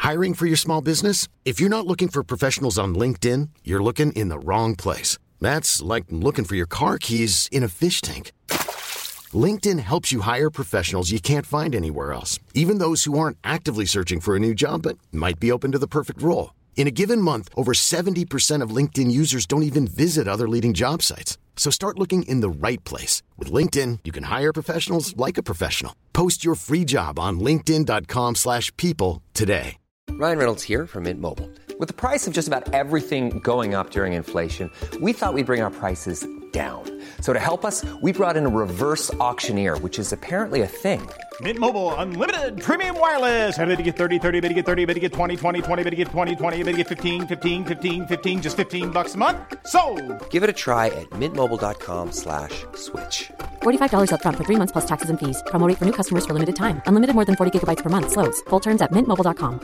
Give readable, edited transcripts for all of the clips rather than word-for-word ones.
Hiring for your small business? If you're not looking for professionals on LinkedIn, you're looking in the wrong place. That's like looking for your car keys in a fish tank. LinkedIn helps you hire professionals you can't find anywhere else, even those who aren't actively searching for a new job but might be open to the perfect role. In a given month, over 70% of LinkedIn users don't even visit other leading job sites. So start looking in the right place. With LinkedIn, you can hire professionals like a professional. Post your free job on linkedin.com/people today. Ryan Reynolds here from Mint Mobile. With the price of just about everything going up during inflation, we thought we'd bring our prices down. So to help us, we brought in a reverse auctioneer, which is apparently a thing. Mint Mobile Unlimited Premium Wireless. How to get 30, 30, bit to get 30, bit to get 20, 20, 20, bit to get 20, 20, bit to get 15, 15, 15, 15, just $15 a month? Sold! Give it a try at mintmobile.com/switch. $45 up front for 3 months plus taxes and fees. Promo rate for new customers for limited time. Unlimited more than 40 gigabytes per month. Slows full terms at mintmobile.com.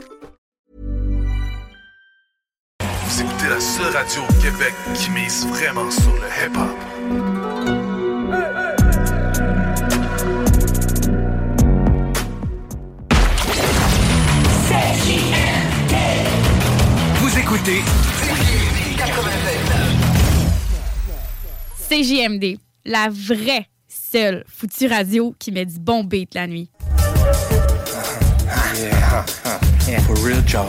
Vous écoutez la seule radio au Québec qui mise vraiment sur le hip-hop. Vous écoutez CJMD, la vraie seule foutue radio qui met du bon beat la nuit. Yeah, for real job.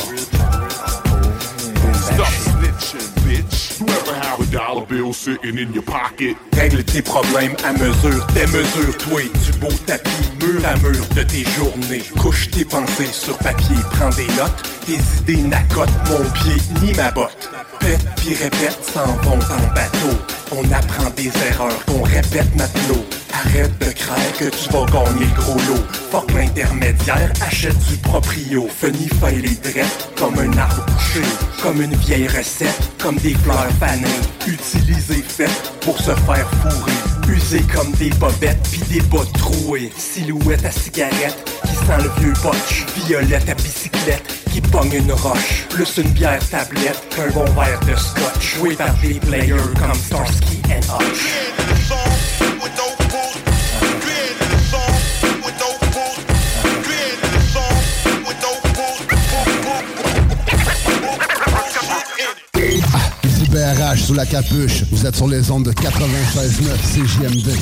Stop snitching, bitch. You ever have a dollar bill sitting in your pocket? Règle tes problèmes à mesure, démesure-toi du beau tapis, mur à mur de tes journées. Couche tes pensées sur papier, prends des notes, tes idées n'accotent mon pied ni ma botte. Pète puis répète, s'en vont en bateau. On apprend des erreurs, on répète matelot. Arrête de craindre que tu vas gagner le gros lot. Fuck l'intermédiaire, achète du proprio. Fenify les drettes comme un arbre couché. Comme une vieille recette, comme des fleurs fanées. Utilisées faites pour se faire fourrer. Usées comme des bobettes pis des bottes trouées. Silhouette à cigarette qui sent le vieux botch. Violette à bicyclette qui pogne une roche. Plus une bière tablette qu'un bon verre de scotch. Joué par des players comme Starsky and Hutch. Ici BRH sous la capuche. Vous êtes sur les ondes de 96.9 CJMD.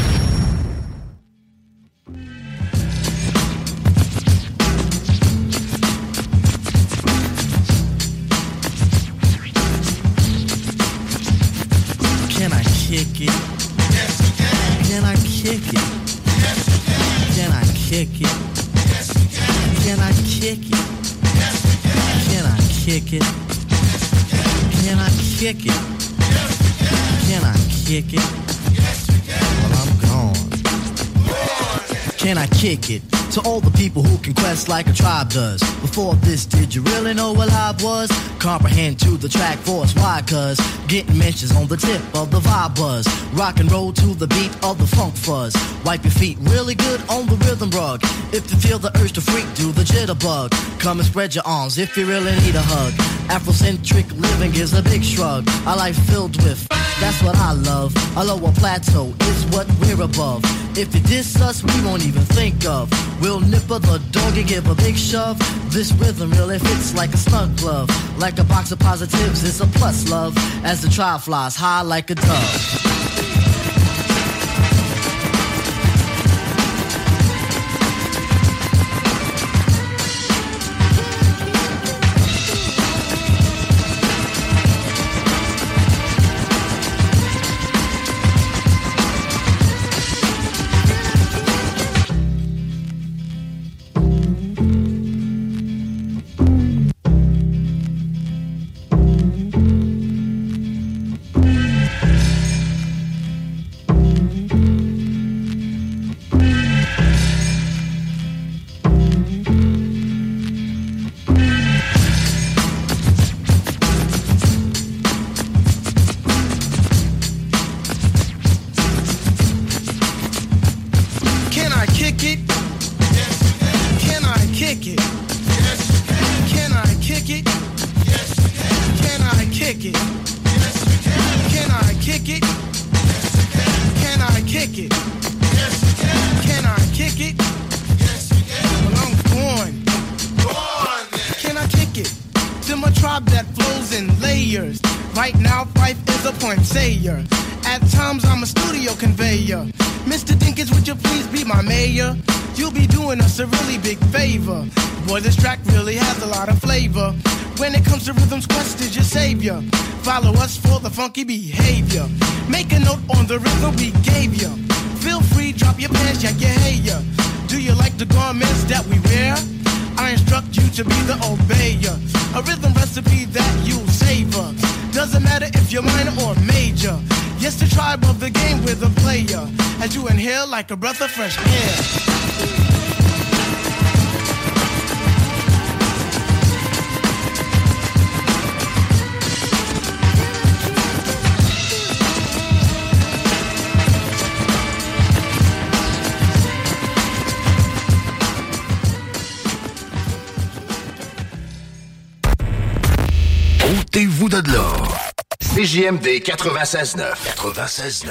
Can I kick it? Yes, you can. Can I kick it? Yes, you can. Can I kick it? Yes, you can. Can I kick it? Yes, you can. Can I kick it? Can I kick it? Yes, you can. Can I kick it? Yes, you can. Well, I'm gone. Can I kick it? To all the people who can quest like a tribe does. Before this, did you really know what live was? Comprehend to the track force, why? Cause getting mentions on the tip of the vibe buzz. Rock and roll to the beat of the funk fuzz. Wipe your feet really good on the rhythm rug. If you feel the urge to freak, do the jitterbug. Come and spread your arms if you really need a hug. Afrocentric living is a big shrug. A life filled with, that's what I love. A lower plateau is what we're above. If you diss us, we won't even think of. We'll nipper the dog and give a big shove. This rhythm really fits like a snug glove. Like a box of positives, it's a plus love. As the tribe flies high like a dove. tribe that flows in layers. Right now, Fife is a point sayer. At times, I'm a studio conveyor. Mr. Dinkins, would you please be my mayor? You'll be doing us a really big favor. Boy, this track really has a lot of flavor. When it comes to rhythms, Quest is your savior. Follow us for the funky behavior. Make a note on the rhythm we gave you. Feel free, drop your pants, yeah, your hair. Do you like the garments that we wear? I instruct you to be the obeyer. A rhythm recipe that you'll savor. Doesn't matter if you're minor or major. Yes, the tribe of the game with a player. As you inhale like a breath of fresh air. Ôtez-vous de là. CJMD 96.9. 96.9.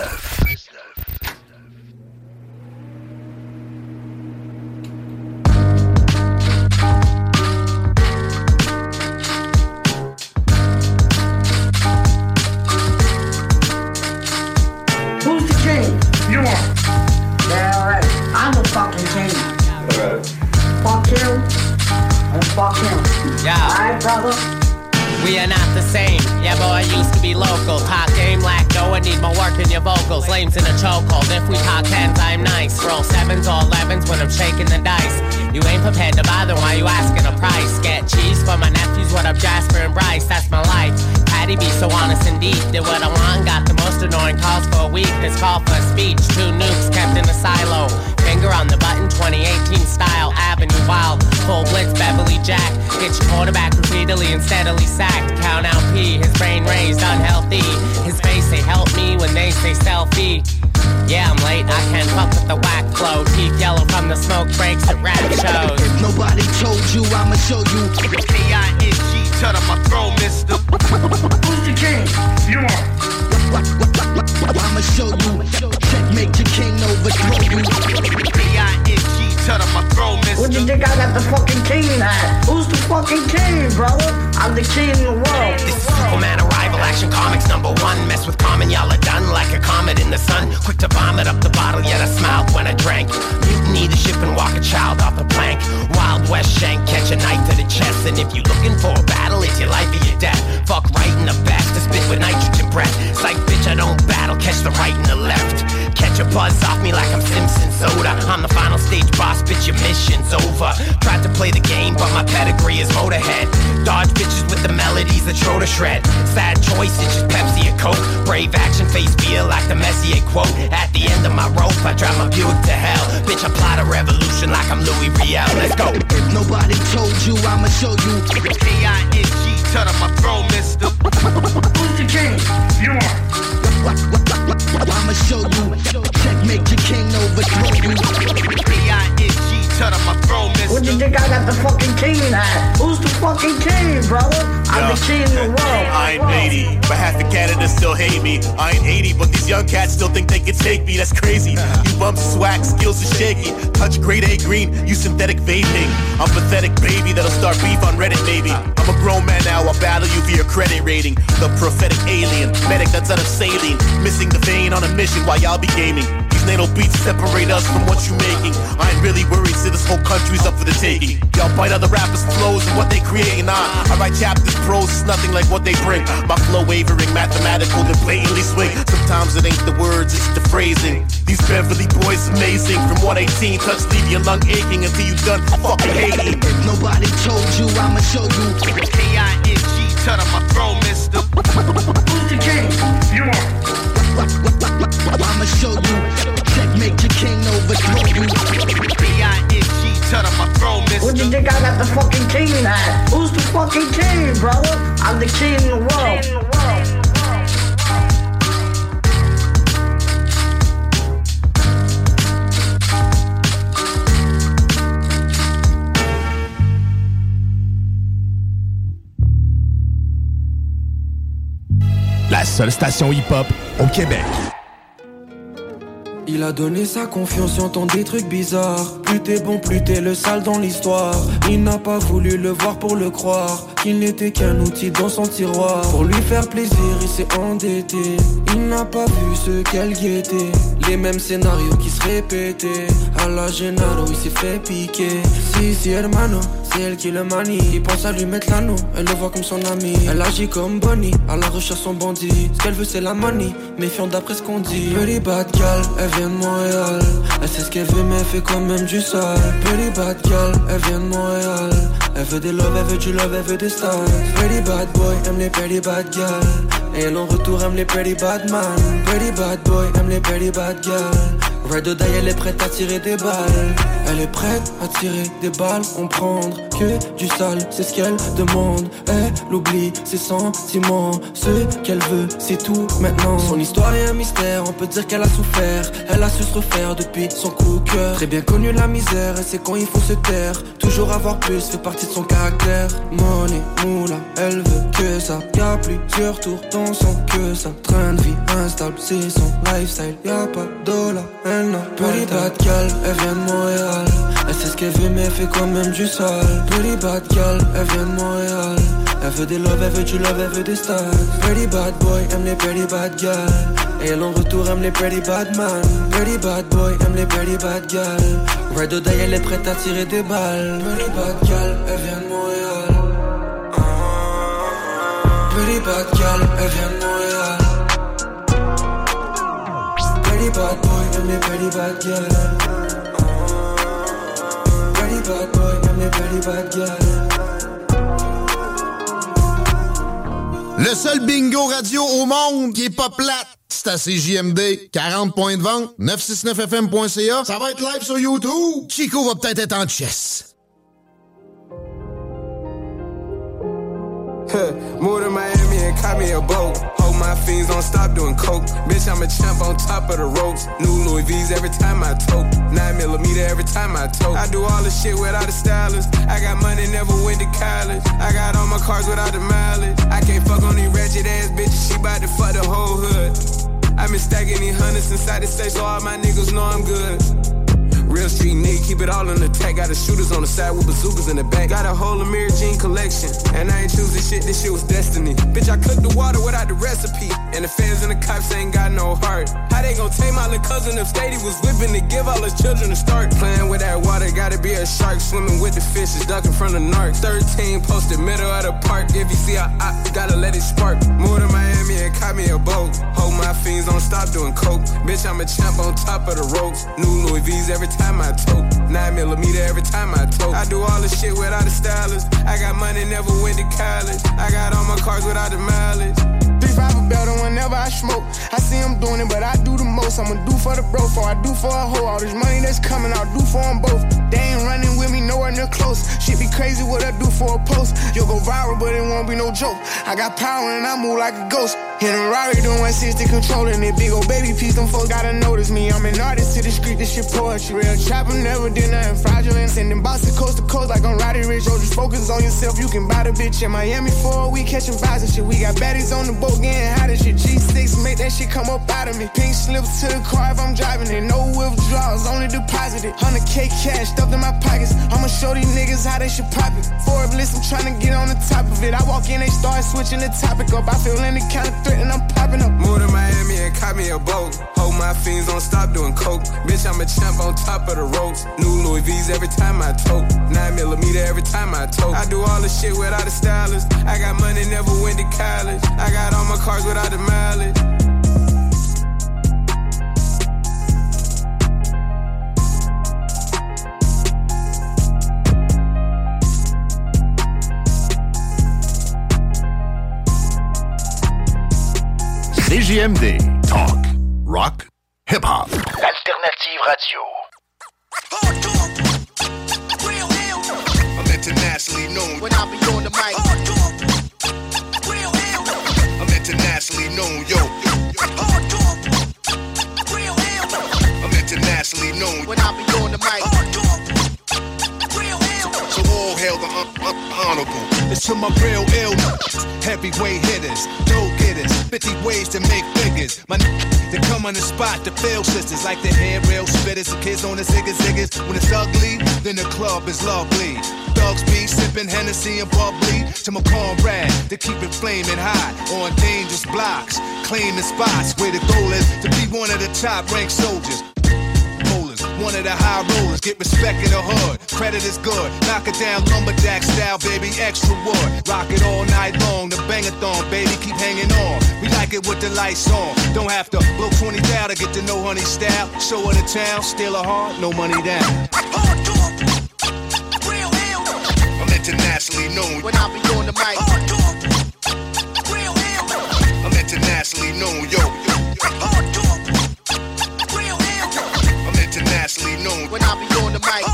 Who's the king? You are. Yeah, alright. I'm the fucking king. Alright. Fuck you and fuck him. Yeah. Alright, brother? We are not the same. Yeah, boy, I used to be local. Talk game, lacto, I need more work in your vocals. Lames in a chokehold. If we talk tens, I'm nice. Roll sevens or 11s when I'm shaking the dice. You ain't prepared to bother, why you asking a price? Get cheese for my nephews, what up, Jasper and Bryce? That's my life. Patty be so honest and deep. Did what I want, got the most annoying calls for a week. This call for a speech, 2 nukes kept in a silo. Finger on the button, 2018 style, Avenue Wild. Full blitz, Beverly Jack. Get your quarterback repeatedly and steadily sacked. Count out P, his brain raised, unhealthy. His face, they help me when they say selfie. Yeah, I'm late, I can't fuck with the whack flow. Teeth yellow from the smoke breaks at rap shows. If nobody told you, I'ma show you. K-I-N-G, tell them my throne, mister. Who's the king? You are. I'ma show you. Checkmate your king, overthrow you. K-I-N-G, tell them my throne, mister. What you think I got the fucking king at? Who's the fucking king, brother? I'm the king in the world. This is Superman Arrival, Action Comics #1. Mess with common, y'all are done like a comet in the sun. Quick to vomit up the bottle, yet I smiled when I drank. Mutiny the ship and walk a child off the plank. Wild West shank, catch a knife to the chest. And if you looking for a battle, it's your life or your death. Fuck right in the back, to spit with nitrogen breath. Psych bitch, I don't battle, catch the right and the left. Catch a buzz off me like I'm Simpson Soda. I'm the final stage boss, bitch, your mission's over. Tried to play the game, but my pedigree is Motorhead. Dodge bitches with the melodies that throw to shred. Sad choice, it's just Pepsi or Coke. Brave action face beer like the Messier quote. At the end of my rope, I drive my Buick to hell. Bitch, I plot a revolution like I'm Louis Riel. Let's go. If nobody told you, I'ma show you. K-I-N-G, tell them my throne, mister. Who's the king? You are. I'ma show you. Checkmate your king, overthrow you. K-I-N-G, tell them my throne, mister. What you think I got the fucking king at? Who's the fucking king, brother? I'm the king in the world. I ain't 80, but half the Canada still hate me. I ain't 80, but these young cats still think they can take me. That's crazy. You bump swag, skills are shaky. Touch grade A green, you synthetic vaping. I'm pathetic baby that'll start beef on Reddit, maybe. I'm a grown man now, I'll battle you for your credit rating. The prophetic alien, medic that's out of saline. Missing the vein on a mission while y'all be gaming. These NATO beats separate us from what you making. I ain't really worried, see this whole country's up for the taking. Y'all bite other rappers' flows and what they creating. I write chapters, prose, it's nothing like what they bring. My flow wavering, mathematical, and blatantly swing. Sometimes it ain't the words, it's the phrasing. These Beverly boys amazing. From 118, touch leave your lung aching until you done fucking hating. If nobody told you, I'ma show you. K-I-N-G, tell them my throne, mister. Who's the king? You are. I'ma show you. Checkmate your king, overthrow you. K-I-N-G, tell them my throne, mister. What you think I got the fucking king at? Who's the fucking king, brother? I'm the king in the world. La seule station hip-hop au Québec. Il a donné sa confiance, j'entends des trucs bizarres. plus t'es bon, plus t'es le sale dans l'histoire. Il n'a pas voulu le voir pour le croire, qu'il n'était qu'un outil dans son tiroir. Pour lui faire plaisir, il s'est endetté. Il n'a pas vu ce qu'elle guettait. Les mêmes scénarios qui se répétaient. À la Gennaro, il s'est fait piquer. Si, hermano, c'est elle qui le manie. Il pense à lui mettre l'anneau, elle le voit comme son ami. Elle agit comme Bonnie, à la recherche son bandit. Ce qu'elle veut c'est la money, méfiant d'après ce qu'on dit. Pretty bad girl, elle vient de Montréal. Elle sait ce qu'elle veut mais elle fait quand même du sale. Pretty bad girl, elle vient de Montréal. Elle veut des love, elle veut du love, elle veut des stars. Pretty bad boy, aime les pretty bad girls. Et elle en retour aime les pretty bad man. Pretty bad boy, aime les pretty bad girls. Ride or die, elle est prête à tirer des balles. Elle est prête à tirer des balles. On prendre que du sale, c'est ce qu'elle demande. Elle oublie ses sentiments. Ce qu'elle veut, c'est tout maintenant. Son histoire est un mystère, on peut dire qu'elle a souffert. Elle a su se refaire depuis son coup de cœur. Très bien connu la misère, elle sait quand il faut se taire. Toujours avoir plus fait partie de son caractère. Money, moula, elle veut que ça. Y'a plusieurs tours dans son que ça. Train de vie instable, c'est son lifestyle. Y'a pas de dollar. Pretty bad girl, elle vient de Montréal. Elle sait ce qu'elle veut mais elle fait quand même du sale. Pretty bad girl, elle vient de Montréal. Elle veut des love, elle veut du love, elle veut des stars. Pretty bad boy, aime les pretty bad girls. Et elle en retour aime les pretty bad man. Pretty bad boy, aime les pretty bad girls. Ride or die, elle est prête à tirer des balles. Pretty bad girl, elle vient de Montréal. Pretty bad girl, elle vient de Montréal. Pretty bad boy, aime les pretty bad girls. Pretty bad boy, aime les pretty bad girls. Le seul bingo radio au monde qui est pas plate, c'est à CJMD. 40 points de vente, 969fm.ca. Ça va être live sur YouTube. Chico va peut-être être en chess. Moved to Miami and caught me a boat. Hold my fiends, don't stop doing coke. Bitch, I'm a champ on top of the ropes. New Louis V's every time I tote. 9mm every time I tote. I do all the shit without a stylist. I got money, never went to college. I got all my cars without the mileage. I can't fuck on these ratchet ass bitches. She bout to fuck the whole hood. I been stacking these hundreds inside the state, so all my niggas know I'm good. Real street nigga, keep it all in the tag. Got the shooters on the side with bazookas in the back. Got a whole Amir Jean collection, and I ain't choosing shit, this shit was destiny. Bitch, I cooked the water without the recipe, and the fans and the cops ain't got no heart. How they gon' take my little cousin if Stady was whipping to give all his children a start? Playing with that water, gotta be a shark. Swimming with the fishes, ducking from the narc. 13 posted middle of the park. If you see a op, you gotta let it spark. Moved to Miami and caught me a boat. Hold my fiends, don't stop doing coke. Bitch, I'm a champ on top of the ropes. New Louis V's every time I tote. 9mm every time I tote. I do all the shit without a stylist. I got money, never went to college. I got all my cars without the mileage. 3-5 better whenever I smoke. I see them doing it, but I do the most. I'ma do for the bro, for I do for a hoe. All this money that's coming, I'll do for them both. They ain't running with me, nowhere near close. Shit be crazy what I do for a post. You'll go viral, but it won't be no joke. I got power and I move like a ghost. Hit a Rari doing 160 controlling it. Big old baby piece, them folks gotta notice me. I'm an artist to the street, this shit poetry. Real trapper, never did nothing fraudulent. Sending bosses coast to coast like I'm Roddy Rich. Oh, just focus on yourself, you can buy the bitch. In Miami for a week, catching vibes and shit. We got baddies on the boat, getting hot and shit. G6, make that shit come up out of me. Pink slips to the car if I'm driving it. No withdrawals, only deposited. 100K cash stuffed in my pockets. I'ma show these niggas how they should pop it. Forbes list, I'm trying to get on the top of it. I walk in, they start switching the topic up. I feel any kind of threat and I'm popping up. Moved to Miami and caught me a boat. Hold my fiends, don't stop doing coke. Bitch, I'm a champ on top of the ropes. New Louis V's every time I tote. 9mm every time I tote. I do all the shit without a stylist. I got money, never went to college. I got all my cars without the mileage. CJMD. Talk, rock, hip-hop. Alternative radio. I'm internationally known when I be on the mic. I'm internationally known, yo. I'm internationally known when I be on the mic. So all hail the honorable. The It's to my real ill heavyweight hitters, dope getters, 50 ways to make figures. My they come on the spot to fail sisters like the hair rail spitters. The kids on the ziggas. When it's ugly, then the club is lovely. Thugs be sipping Hennessy and bubbly. To my comrade, to keep it flaming hot on dangerous blocks, claiming spots where the goal is to be one of the top ranked soldiers. One of the high rollers, get respect in the hood. Credit is good, knock it down lumberjack style, baby, extra wood. Rock it all night long, the bang-a-thon, baby, keep hanging on. We like it with the lights on. Don't have to blow 20 down to get to know honey style. Show her the town, steal her heart, no money down. I'm internationally known when I be on the mic. I'm internationally known, yo. Internationally known when I be on the mic.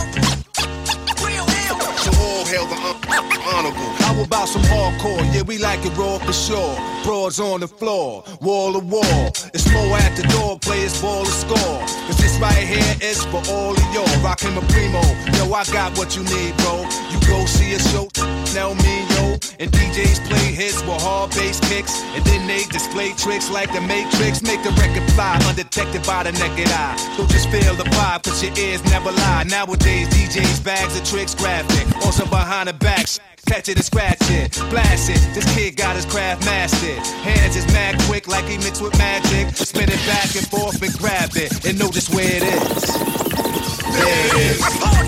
So all hail the honorable. How about some hardcore? Yeah, we like it raw for sure. Broads on the floor, wall to wall. It's more at the door, players ball to score. Cause this right here is for all of y'all. Rockin' my primo, yo, I got what you need, bro. You go see a show, tell me, yo. And DJs play hits with hard bass kicks. And then they display tricks like the Matrix. Make the record fly, undetected by the naked eye. Don't just feel the vibe, cause your ears never lie. Nowadays, DJs bags of tricks graphic. Also behind the back, catch it and scratch it, blast it. This kid got his craft mastered. Hands is mad quick like he mixed with magic. Spin it back and forth and grab it and know just where it is. There it is.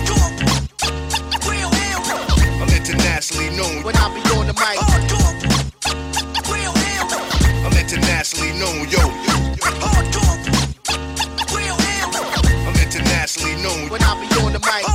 I'm internationally known when I be on the mic. I'm internationally known, yo. I'm internationally known when I be on the mic.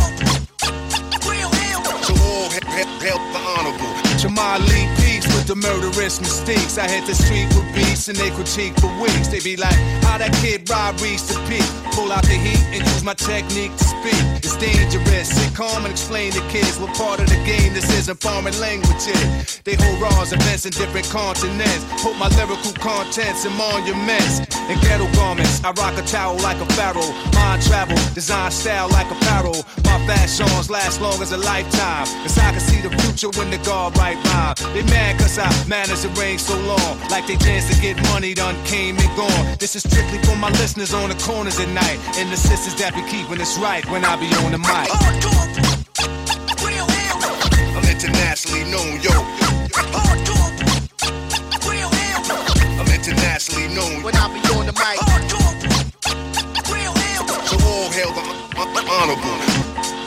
Help the honorable. Jamal Lee peace with the murderous mistakes. I hit the street with beats and they critique for weeks. They be like, how that kid Rob reached the peak. Pull out the heat and use my technique to speak. It's dangerous. Sit calm and explain to kids what part of the game this isn't foreign languages. They hold raws, events in different continents. Put my lyrical contents in monuments. In ghetto garments, I rock a towel like a pharaoh. Mind travel, design style like apparel. My fashions last long as a lifetime. Cause I can see the future when the guard right rhyme. They mad cause I managed to reign so long. Like they chance to get money done came and gone. This is strictly for my listeners on the corners at night. And the sisters that be keeping us right when I be on the mic. I'm internationally known, yo. I'm internationally known when I be on the mic. So all hail the honorable.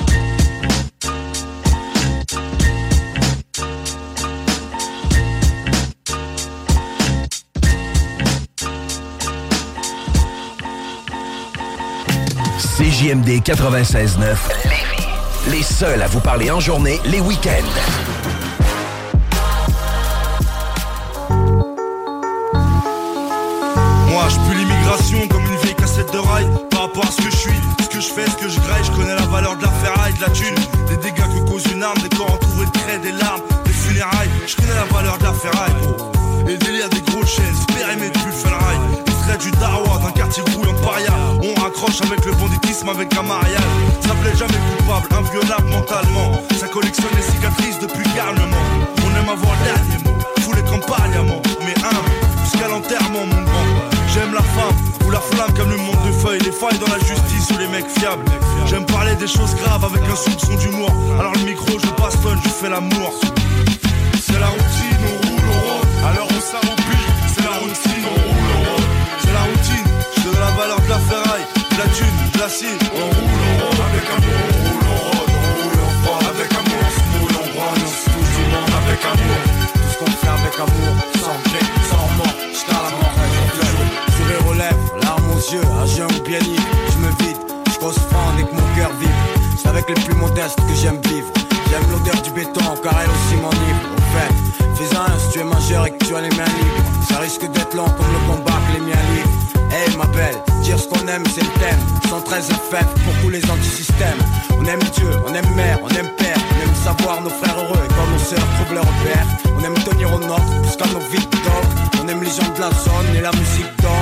CJMD 96.9 Lévis. Les seuls à vous parler en journée, les week-ends. Moi, je pue l'immigration comme une vieille cassette de rail. Par rapport à ce que je suis, ce que je fais, ce que je graille, je connais la valeur de la ferraille, de la thune, des dégâts que cause une arme, des corps entourés de craie, des larmes, des funérailles. Je connais la valeur de la ferraille, gros. Et le délire des gros chaînes, périmètre plus fait le rail. Du Darwa, d'un quartier grouillant de paria. On raccroche avec le banditisme, avec un mariage. Ça plaît jamais coupable, inviolable mentalement. Ça collectionne les cicatrices depuis garnement. On aime avoir le dernier mot, fous les campagnes, mais humble, jusqu'à l'enterrement, mon grand. J'aime la femme ou la flamme comme le monde de feuilles. Les failles dans la justice ou les mecs fiables. J'aime parler des choses graves avec un soupçon d'humour. Alors le micro, je bastonne, je fais l'amour. C'est la routine, on roule au road. Alors on s'arrobille, c'est la routine, on roule au road. C'est la routine, je donne la valeur de la ferraille, de la thune, de l'acide. On roule au road, avec amour, on roule au road, on roule au fort. Avec amour, on se moule, on brogne, on se touche du monde. Avec amour, tout ce qu'on fait avec amour, sans gré, sans mort, jusqu'à la mort, toujours. Sourire aux lèvres, larmes aux yeux, un jeune ou bien libre. Je me vide, je cause fond et que mon cœur vibre. C'est avec les plus modestes que j'aime vivre. J'aime l'odeur du béton, car elle aussi m'enivre. Au fait, fais-en un si tu es majeur et que tu as les mains libres. Ça risque d'être long comme le combat que les miens livrent. Hey ma belle, dire ce qu'on aime c'est le thème. 113 FF pour tous les antisystèmes. On aime Dieu, on aime mère, on aime père. On aime savoir nos frères heureux et quand nos sœurs trouvent leur repère. On aime tenir au nord jusqu'à nos vies d'or. On aime les gens de la zone et la musique d'homme.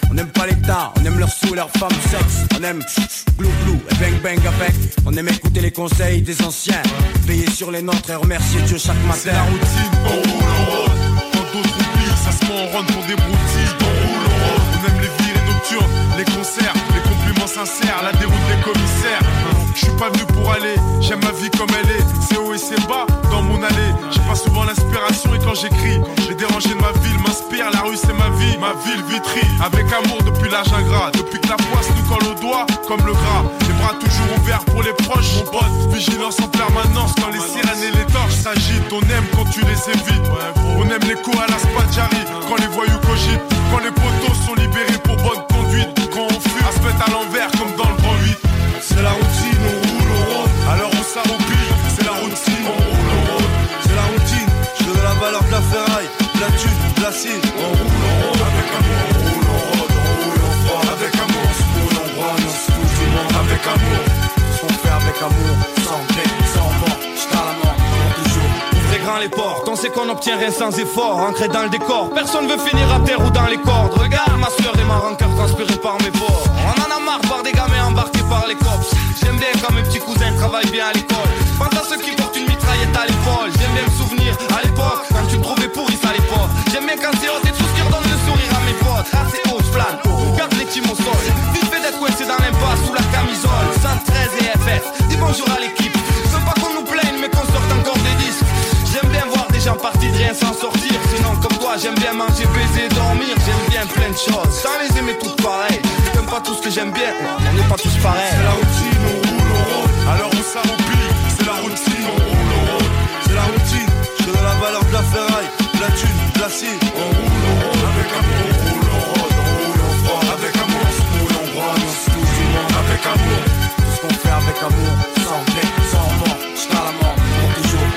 On aime pas l'État, on aime leurs sous, leurs femmes, sexe. On aime glou glou et bang bang avec. On aime écouter les conseils des anciens, veiller sur les nôtres et remercier Dieu chaque matin. C'est la routine, on roule en rôde. Quand d'autres oublient, ça se met en ronde pour des broutilles. On roule en rôde. On aime les virées nocturnes, les concerts, les compliments sincères, la déroute des commissaires. Je suis pas venu pour aller, j'aime ma vie comme elle est. C'est haut et c'est bas dans mon allée. J'ai pas souvent l'inspiration et quand j'écris, les dérangés de ma ville m'inspirent. La rue c'est ma vie, ma ville Vitry. Avec amour depuis l'âge ingrat, depuis que la poisse nous colle au doigt comme le gras. Les bras toujours ouverts pour les proches, mon pote. Vigilance en permanence quand les sirènes et les torches s'agitent. On aime quand tu les évites. On aime les coups à la Spadjari, quand les voyous cogitent. Quand les poteaux sont libérés pour bonne conduite. Quand on fuit à se mettre à l'envers comme dans le grand 8. C'est la routine, on roule au rôde. Alors on s'arroupille, c'est la routine, on roule au rôde. C'est la routine, je veux de la valeur de la ferraille, de la thune, de l'acier. On roule au rôde. Avec amour, on roule au rôde, on roule au froid. Avec amour, on se roule en brogne, on se fout du monde. Avec amour, tout ce qu'on fait avec amour, sans gré, sans mort, j't'ai la mort, pour toujours. Ouvrez grand les portes, on sait qu'on obtient rien sans effort. Ancré dans le décor, personne veut finir à terre ou dans les cordes. Regarde ma sueur et ma rancœur transpirée par mes pores. On en a marre par des gamins embarqués par les cops. J'aime bien quand mes petits cousins travaillent bien à l'école. Pense à ceux qui portent une mitraillette à l'épaule. J'aime bien me souvenir à l'époque quand tu me trouvais pourri ça l'époque. J'aime bien quand c'est haut et tout ce qui redonne le sourire à mes potes. Assez haut, j'plane, garde les teams au sol. Vite fait d'être coincé dans l'impasse sous la camisole. 113 et FS, dis bonjour à l'équipe. Je veux pas qu'on nous plaigne mais qu'on sorte encore des disques. J'aime bien voir des gens partis de rien sans sortir. Sinon comme toi j'aime bien manger, baiser, dormir. J'aime bien plein de choses, sans les aimer toutes pareilles. J'aime pas tout ce que j'aime bien, on n'est pas tous pareils. C'est la routine, on roule au rôde. Alors on s'arroupille, c'est la routine, on roule au rôde. C'est la routine, je veux de la valeur de la ferraille, de la thune, de l'acier. On roule au rôde. Avec amour, on roule au rôde, on roule au froid. Avec amour, on se roule en brogne, on se fout du monde. Avec amour, tout ce qu'on fait avec amour, sans gré, sans mort, j't'ai la mort, pour toujours.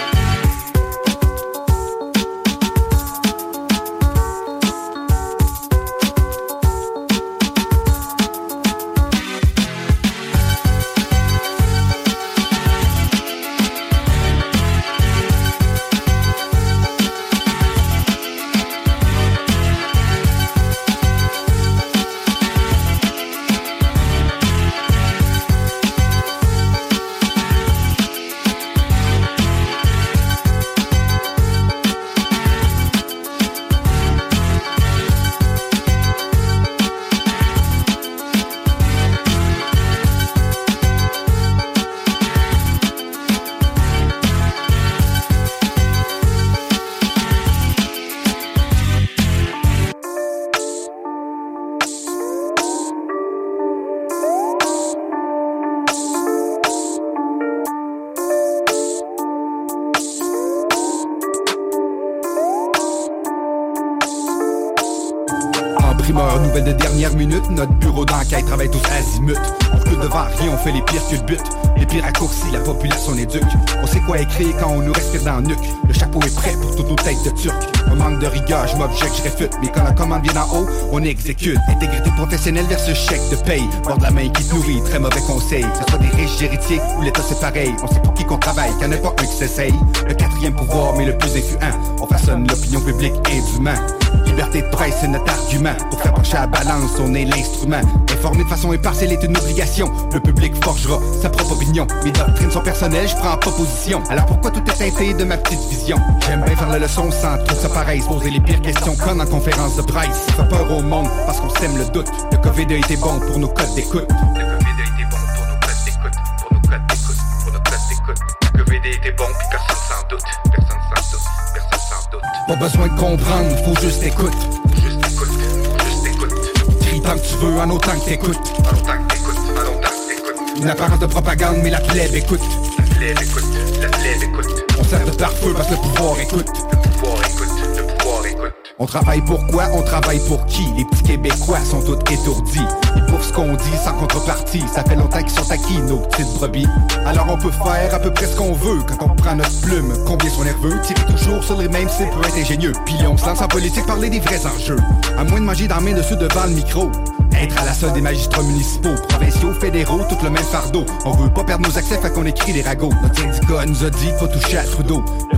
Nouvelle de dernière minute, notre bureau d'enquête travaille tous azimuts. On recule devant rien, on fait les pires que le but. Les pires raccourcis, la population éduque. On sait quoi écrire quand on nous respire dans le nuque. Le chapeau est prêt pour toutes nos têtes de turc. On manque de rigueur, je m'objecte, je réfute. Mais quand la commande vient d'en haut, on exécute. Intégrité professionnelle versus chèque de paye. Bord de la main qui te nourrit, très mauvais conseil. Que ce soit des riches héritiers ou l'État c'est pareil. On sait pour qui qu'on travaille, qu'il n'y en a pas un qui s'essaye. Le quatrième pouvoir, mais le plus influent. On façonne l'opinion publique indûment. Liberté de presse, c'est notre argument. Pour faire pencher à la balance, on est l'instrument. Informer de façon impartiale est une obligation. Le public forgera sa propre opinion. Mes doctrines sont personnelles, je prends pas position. Alors pourquoi tout est teinté de ma petite vision? J'aime bien faire la leçon sans trop ça pareil. Se poser les pires questions comme en conférence de presse. Ça fait peur au monde parce qu'on sème le doute. Le COVID a été bon pour nos codes d'écoute. Le COVID a été bon pour nos codes d'écoute. Pour nos codes d'écoute. Pour nos codes d'écoute. Le COVID a été bon puis personne s'en doute. Personne s'en doute. Personne s'en doute. Pas besoin de comprendre, faut juste écoute. Juste écoute, juste écoute. Crie tant que tu veux, en autant que t'écoutes. En autant que t'écoutes, en autant que t'écoutes. Une apparence de propagande, mais la plèbe écoute. La plèbe écoute, la plèbe écoute. On sert de pare-feu parce que le pouvoir écoute. Le pouvoir écoute, le pouvoir écoute. On travaille pour quoi? On travaille pour qui? Les petits Québécois sont tous étourdis. Ils bouffent ce qu'on dit sans contrepartie. Ça fait longtemps qu'ils sont acquis, nos petites brebis. Alors on peut faire à peu près ce qu'on veut. Quand on prend notre plume, combien sont nerveux. Tirer toujours sur les mêmes cibles peut être ingénieux. Puis on se lance en politique, parler des vrais enjeux. À moins de manger dans la main dessus devant le micro. Être à la solde des magistrats municipaux, provinciaux, fédéraux, tout le même fardeau. On veut pas perdre nos accès, fait qu'on écrit des ragots. Notre syndicat nous a dit qu'il faut toucher à Trudeau. Le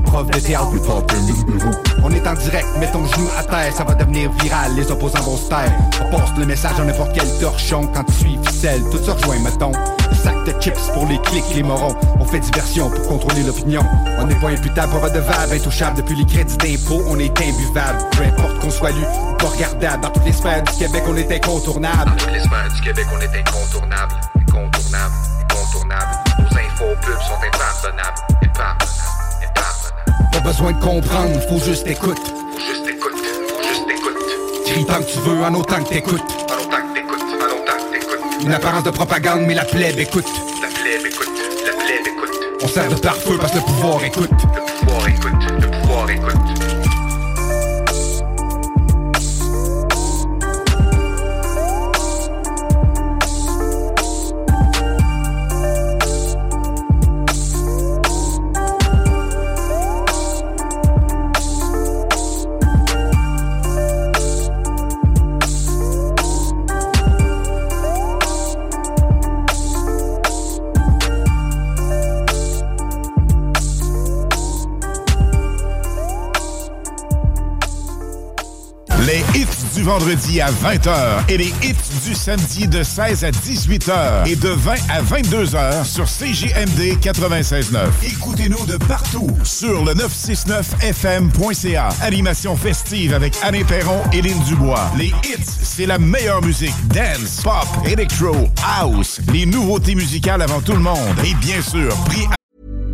prof de théâtre, plus fort que nous. On est en direct, mets ton genou à terre, ça va devenir viral, les opposants vont se taire. On poste le message dans n'importe quel torchon, quand tu suis ficelle, tout se rejoint, mettons. Sac de chips pour les clics, les morons. On fait diversion pour contrôler l'opinion. On n'est pas imputable, pas redevable, intouchable. Depuis les crédits d'impôt, on est imbuvable. Peu importe qu'on soit lu ou pas regardable. Dans toutes les sphères du Québec, on est incontournable. Dans toutes les sphères du Québec, on est incontournable. Incontournable, incontournable. Nos infos pubs sont impardonnables. Impardonnables, impardonnables. Pas besoin de comprendre, faut juste écoute. Faut juste écoute, faut juste écoute. Crie tant que tu veux, en autant que t'écoutes. En autant que t'écoutes, en autant que t'écoutes. Une apparence de propagande, mais la plèbe écoute. La plèbe écoute, la plèbe écoute. On sert de pare-feu parce que le pouvoir écoute. Le pouvoir écoute, le pouvoir écoute. Du vendredi à 20h et les hits du samedi de 16 à 18h et de 20 à 22h sur CJMD 96.9. Écoutez-nous de partout sur le 969fm.ca. Animation festive avec Anne Perron et Lynn Dubois. Les hits, c'est la meilleure musique. Dance, pop, electro, house, les nouveautés musicales avant tout le monde. Et bien sûr, prix à...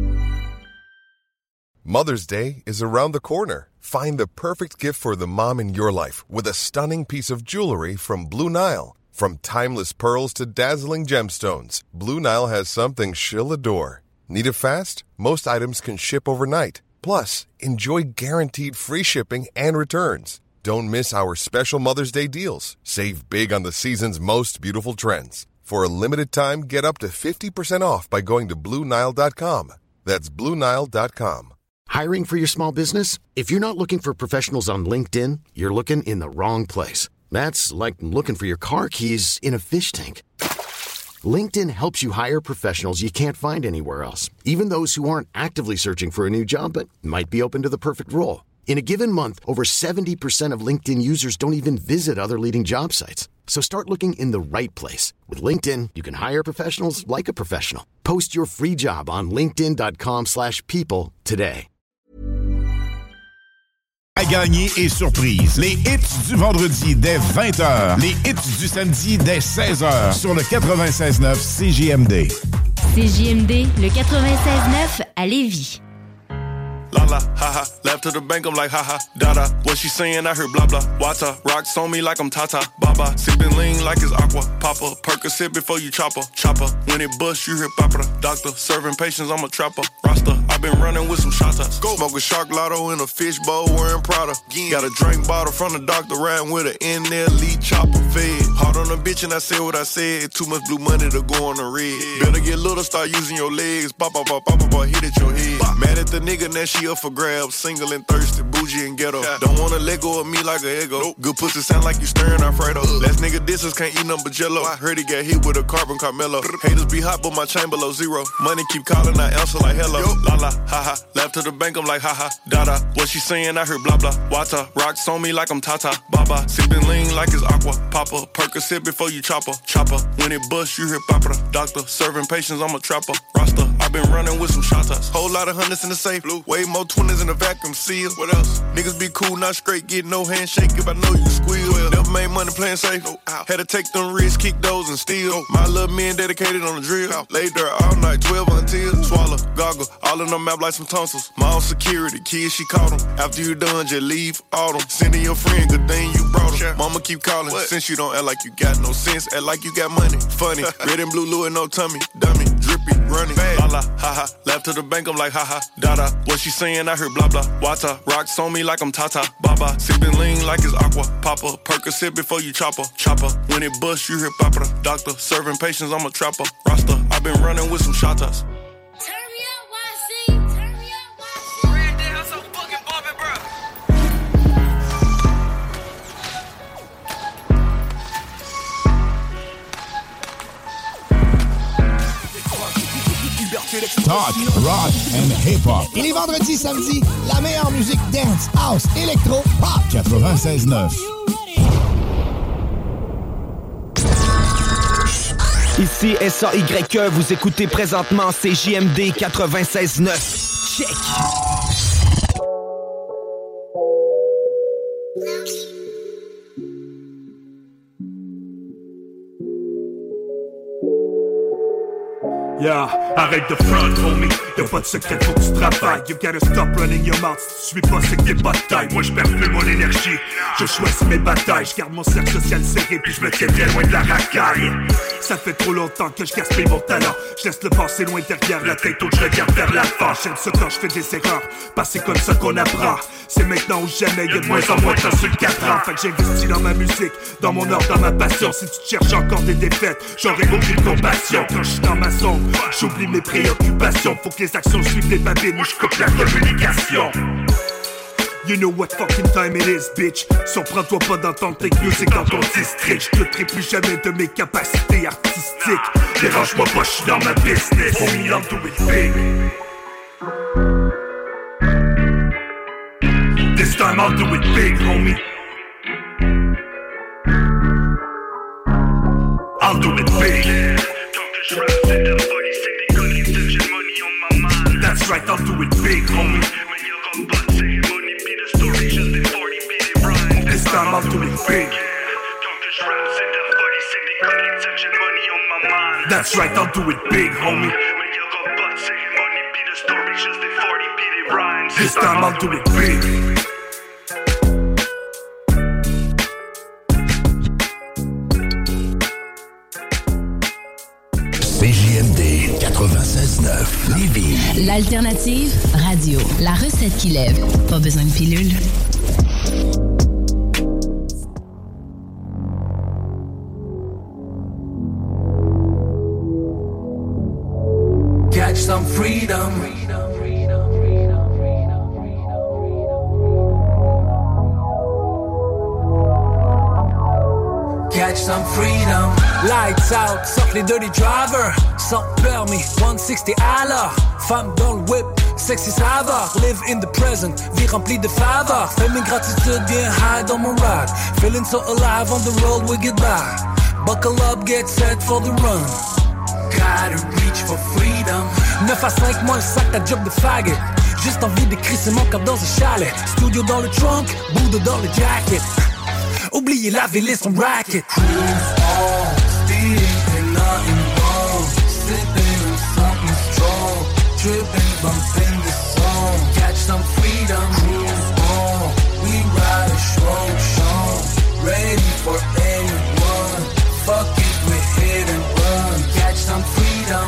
Mother's Day is around the corner. Find the perfect gift for the mom in your life with a stunning piece of jewelry from Blue Nile. From timeless pearls to dazzling gemstones, Blue Nile has something she'll adore. Need it fast? Most items can ship overnight. Plus, enjoy guaranteed free shipping and returns. Don't miss our special Mother's Day deals. Save big on the season's most beautiful trends. For a limited time, get up to 50% off by going to BlueNile.com. That's BlueNile.com. Hiring for your small business? If you're not looking for professionals on LinkedIn, you're looking in the wrong place. That's like looking for your car keys in a fish tank. LinkedIn helps you hire professionals you can't find anywhere else, even those who aren't actively searching for a new job but might be open to the perfect role. In a given month, over 70% of LinkedIn users don't even visit other leading job sites. So start looking in the right place. With LinkedIn, you can hire professionals like a professional. Post your free job on linkedin.com/people today. À gagner et surprise. Les hits du vendredi dès 20h. Les hits du samedi dès 16h sur le 96.9 CJMD. CJMD, le 96.9 à Lévis. La la, ha ha, left to the bank, I'm like ha ha, da da. What she saying, I heard blah blah. Wata, rocks on me like I'm Tata, Baba. Sipping lean like it's aqua, Papa. Percocet before you chopper, chopper. When it bust, you hear Papa. Doctor, serving patients, I'm a trapper. Rasta, I've been running with some shotas. Go. Smoke a shark lotto in a fishbowl, wearing Prada. Got a drink bottle from the doctor, riding with her in there, lead chopper fed. Hard on a bitch and I said what I said. Too much blue money to go on the red. Better get little, start using your legs. Pop, pop, pop, pop, pop, hit at your head. Mad at the nigga, now she up for grabs, single and thirsty, bougie and ghetto. Don't wanna let go of me like a ego. Good pussy sound like you stirring Alfredo. Last nigga disses can't eat nothing but jello. I heard he got hit with a carbon Carmelo. Haters be hot, but my chain below zero. Money keep calling, I answer like hello. La la, ha ha, left to the bank, I'm like ha ha, da da. What she saying, I heard blah blah. Wata, rocks on me like I'm Tata, Baba. Sipping lean like it's aqua, Papa. Percocet before you chopper, chopper. When it bust, you hear Papa. Doctor, serving patients, I'm a trapper. Rasta, I've been running with some shotas. Whole lot of hundreds in the safe, blue. Way more 20s in the vacuum seal. What else? Niggas be cool, not straight. Get no handshake if I know you squeal. Never made money playing safe. Had to take them risks, kick those and steal. My little men dedicated on the drill. Laid there all night, 12 until swallow, goggle. All in the map like some tonsils. My own security, kids, she caught them. After you done, just leave all them. Sending your friend, good thing you brought them. Mama keep calling. Since you don't act like you got no sense, act like you got money. Funny, red and blue Louis, no tummy. Dummy, drippy, running. La la, ha ha. Left to the bank, I'm like ha ha, da da. What she saying, I heard blah blah. Wata, rocks on me like I'm Tata, Baba. Sipping lean like it's aqua, Papa. Percocet before you chopper, chopper. When it bust, you hear Papa. Doctor, serving patients, I'm a trapper. Rasta, I've been running with some shotas. Talk, rock and hip-hop. Et les vendredis, samedis, la meilleure musique dance, house, électro, pop. 96.9. Ici SAYE, vous écoutez présentement CJMD 96.9. Check! Yeah, arrête de front, homie. Y'a pas de secret, faut que tu travailles. You gotta stop running your mouth. Si tu suis pas, c'est que t'es pas de taille. Moi, je perds plus mon énergie. Je choisis mes batailles. Je garde mon cercle social serré, puis je me tiens bien loin de la racaille. Ça fait trop longtemps que je gaspille mon talent. Je laisse le passé loin derrière la tête, je regarde vers l'avant. J'aime ça quand je fais des erreurs, parce que c'est comme ça qu'on apprend. C'est maintenant ou jamais, y'a de moins en moins de temps sur le 4 ans. Fait que j'investis dans ma musique, dans mon art, dans ma passion. Si tu te cherches encore des défaites, j'aurai aucune compassion. Quand je suis dans ma zone, j'oublie mes préoccupations. Faut que les actions suivent les babines ou je coupe la communication. You know what fucking time it is, bitch. Surprends-toi pas d'entendre tes music dans ton district. J'douterai plus jamais de mes capacités artistiques. Dérange-moi pas, j'suis dans ma business. Homie, I'll do it big. This time I'll do it big, homie. I'll do it big. That's right, I'll do it big, homie. This time I'll do it big. That's right, I'll do it big, homie. This time I'll do it big. CJMD 96.9 Lévis. L'alternative radio. La recette qui lève. Pas besoin de pilule. Catch some freedom. Catch some freedom. Lights out, sortent les dirty drivers. Sans permis, 160 à l'heure. Femme dans le whip, sexy saveur. Live in the present, vie remplie de faveurs. Fais mes gratitudes, bien high dans mon ride. Feeling so alive on the road we get by. Buckle up, get set for the run. Gotta reach for freedom. 9 à 5, moi le sac, ta job de faggot. Juste envie de crisser mon corps dans un chalet. Studio dans le trunk, Bouddha dans le jacket. Oubliez la ville et son racket. Cruise on, speeding and nothing wrong. Sipping on something strong. Tripping, bumping the song. Catch some freedom. Cruise on, we ride a show. Ready for anyone. Fuck it, we hit and run. Catch some freedom.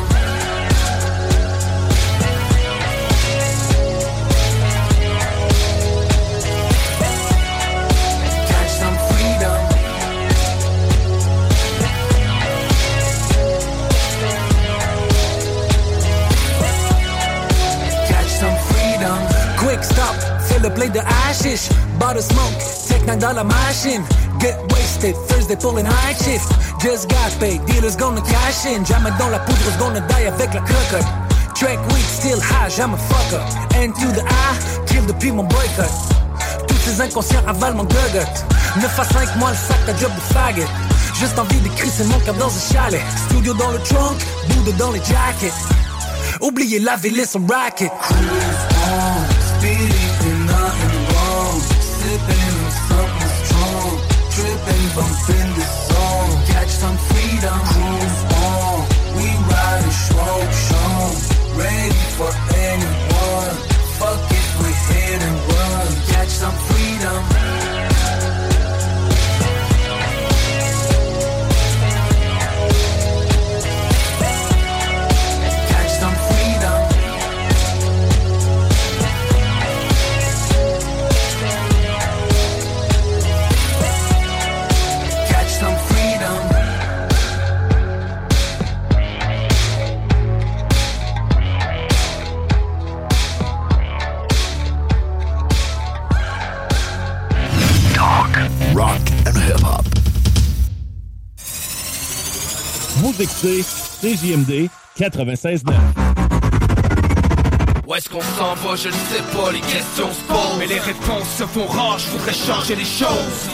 Quick stop, fais le play de hashish. Bottle smoke, technique dans la machine. Get wasted, Thursday pulling high shift. Just got paid, dealers gonna cash in. Jamais dans la poudre, gonna die avec la cocotte. Track week, still high, j'aime a fucker. End to the eye, kill depuis mon boycott. Tous ces inconscients avalent mon gugget. 9 à 5, moi le sac, ta job de faggot. Juste envie de crisser mon cœur dans un chalet. Studio dans le trunk, Bouddha dans les jackets. Oubliez la ville et son racket. Cruise on, speeding and nothing wrong. Sipping on something strong. Tripping, bumping the song. Catch some freedom. Cruise on, we ride a show. Ready for anyone. Fuck it, we hit and run. Catch some freedom. Rock and hip-hop. Vous écoutez CJMD 96.9. Où est-ce qu'on s'en va, je ne sais pas, les questions se posent. Mais les réponses se font rares, je voudrais changer les choses.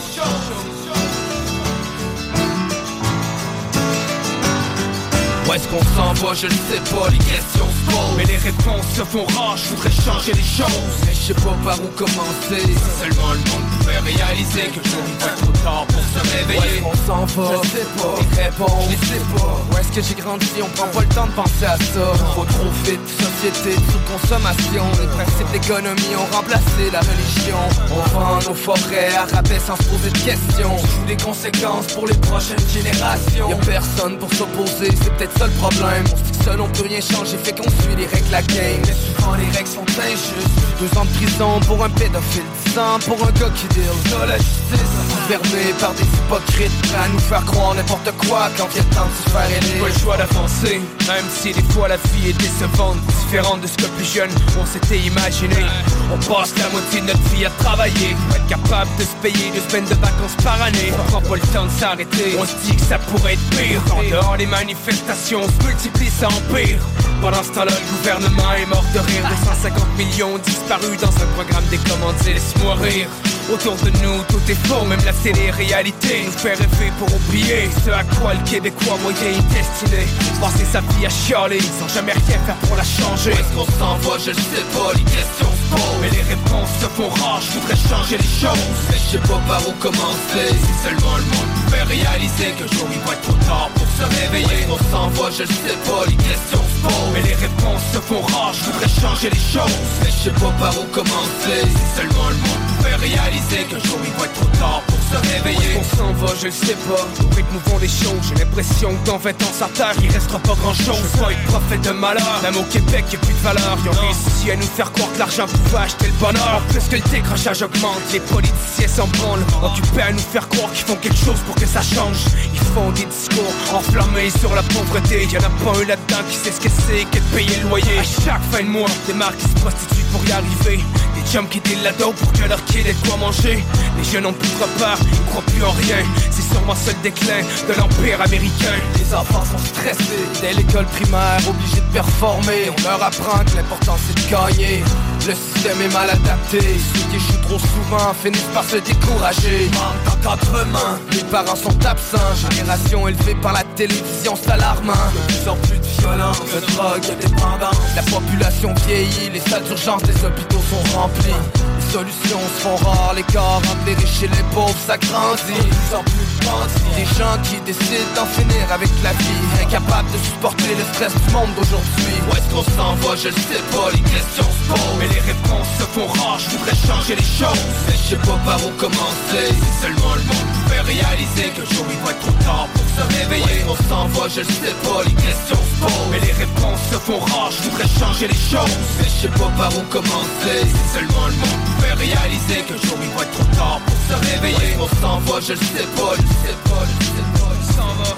Où est-ce qu'on s'en va, je ne sais pas, les questions se posent. Mais les réponses se font rares, je voudrais changer les choses. Mais je sais pas par où commencer. Si seulement le monde pouvait réaliser que le jour il va trop tard pour se réveiller. Où est-ce qu'on s'en va, je sais pas, les réponses, je sais pas. Où est-ce que j'ai grandi, on prend pas le temps de penser à ça. Trop vite, société de sous-consommation. Les principes d'économie ont remplacé la religion. On vend nos forêts à rabais sans se poser de questions. Des conséquences pour les prochaines générations. Y'a personne pour s'opposer, c'est peut-être ça le problème. On se dit que seul on peut rien changer, fait qu'on suit les règles de la game. Mais souvent les règles sont injustes. 2 ans de prison pour un pédophile, 10 ans pour un gars qui deal. Là la justice gouvernée par des hypocrites prêts à nous faire croire n'importe quoi quand vient le temps de se faire aider. Pas le choix d'avancer, même si des fois la vie est décevante, différente de ce que plus jeune on s'était imaginé. On passe la moitié de notre vie à travailler pour être capable de se payer 2 semaines de vacances par année. On prend pas le temps de s'arrêter, on se dit que ça pourrait être pire. En dehors les manifestations se multiplient, ça empire. Pendant ce temps-là, le gouvernement est mort de rire. 250 millions disparus dans un programme des commandiers. Laisse-moi rire. Autour de nous, tout est faux, même la télé-réalité nous fait rêver pour oublier ce à quoi le Québécois moyen est destiné. Passer sa vie à chialer sans jamais rien faire pour la changer. Où est-ce qu'on s'en va, je ne sais pas, les questions se posent. Mais les réponses se font rares, je voudrais changer les choses. Mais je sais pas par où commencer. Si seulement le monde pouvait réaliser que le jour il va être trop tard pour se réveiller. Où est-ce qu'on s'en va, je ne sais pas, les questions se posent. Mais les réponses se font rares, je voudrais changer les choses. Mais je sais pas par où commencer. Si seulement le monde pouvait réaliser que le jour il va être trop tard pour se réveiller. Où est-ce qu'on s'en va, je le sais pas. Au rythme nous vont des choses. J'ai l'impression que dans 20 ans sur terre il restera pas grand chose. Je veux pas être prophète de malheur. Même au Québec y'a plus de valeur. Ils ont réussi à nous faire croire que l'argent pouvait acheter le bonheur. En plus que le décrochage augmente, les politiciens s'en branlent, occupés à nous faire croire qu'ils font quelque chose pour que ça change. Ils font des discours enflammés sur la pauvreté. Y'en a pas un là-dedans qui sait ce que c'est que de payer le loyer. À chaque fin de mois, des marques qui se prostituent pour y arriver. Des chums qui dealent la dope pour que leur kid ait de quoi manger. Les jeunes ont plus de repères, ils croient plus en rien. C'est sûrement ça le déclin de l'empire américain. Les enfants sont stressés dès l'école primaire, obligés de performer. On leur apprend que l'important c'est de gagner. Le système est mal adapté, ceux qui échouent trop souvent finissent par se décourager. Manque d'encadrement, les parents sont absents. Génération élevée par la télévision, c'est alarmant. De plus en plus de violence, de drogue, de dépendance. La population vieillit, les salles d'urgence des hôpitaux sont remplies. Les solutions se font rares, l'écart entre les riches et les pauvres s'agrandit. De plus en plus de bandits, des gens qui décident d'en finir avec la vie, incapables de supporter le stress du monde d'aujourd'hui. Où est-ce qu'on s'en va, je le sais pas, les questions se posent. Mais les réponses se font rares, je voudrais changer les choses. Mais je sais pas par où commencer. Si seulement le monde pouvait réaliser que le jour il va être trop tard pour se réveiller. Où est-ce qu'on s'en va, je le sais pas, les questions se posent. Mais les réponses se font rares, je voudrais changer les choses. Mais je sais pas par où commencer. Si seulement le monde pouvait réaliser que le jour il va être trop tard pour se réveiller. Où est-ce qu'on s'en va, je le sais pas, je sais pas, je sais pas, il s'en va.